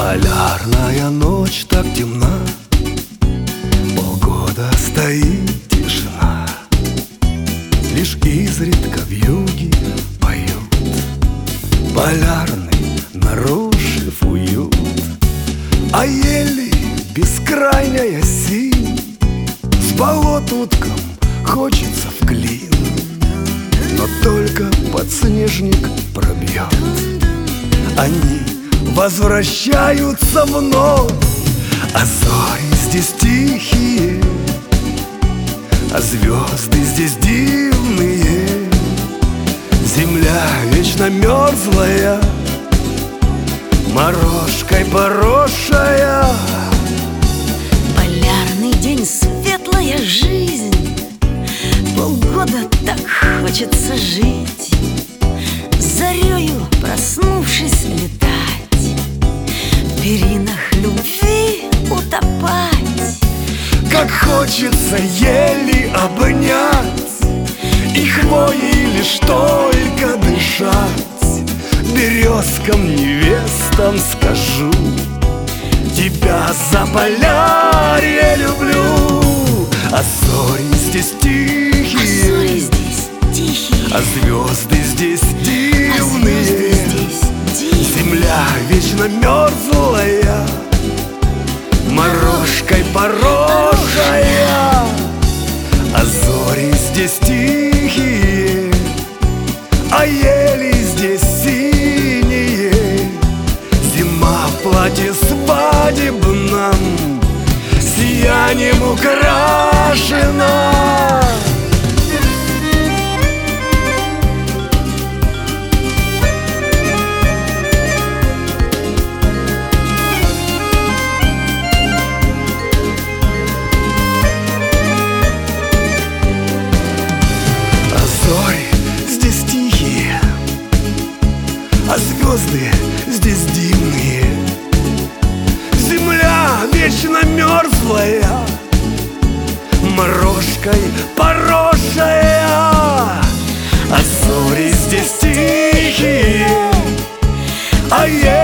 Полярная ночь так темна, полгода стоит тишина. Лишь изредка вьюги поют, полярный нарушив уют. А ели бескрайняя синь, с болот уткам хочется в клин. Но только подснежник пробьет, они возвращаются вновь. А зори здесь тихие, а звезды здесь дивные. Земля вечно мерзлая, морожкой поросшая. Полярный день, светлая жизнь, полгода так хочется жить. Зарею, проснувшись, летать, в перинах любви утопать. Как хочется ели обнять и хвоей лишь только дышать. Березкам, невестам скажу, тебя за полярье люблю. А зори здесь тихие, а звезды здесь дивные. Земля вечно мерзлая, морожкой поросшая. А зори здесь тихие, а ели здесь синие. Зима в платье свадебном сиянием украшена. Зори здесь тихие, а звезды здесь дивные. Земля вечно мерзлая, морожкой поросшая. А зори здесь тихие, а